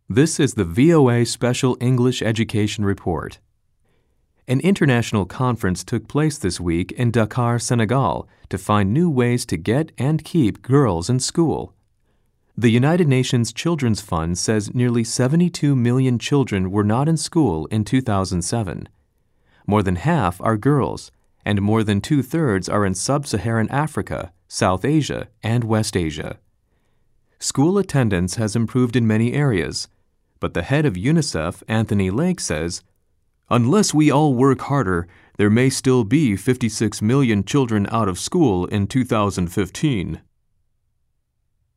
This is the VOA Special English Education Report. An international conference took place this week in Dakar, Senegal, to find new ways to get and keep girls in school. The United Nations Children's Fund says nearly 72 million children were not in school in 2007. More than half are girls, and more than two-thirds are in sub-Saharan Africa, South Asia, and West Asia. School attendance has improved in many areas, but the head of UNICEF, Anthony Lake, says, "Unless we all work harder, there may still be 56 million children out of school in 2015.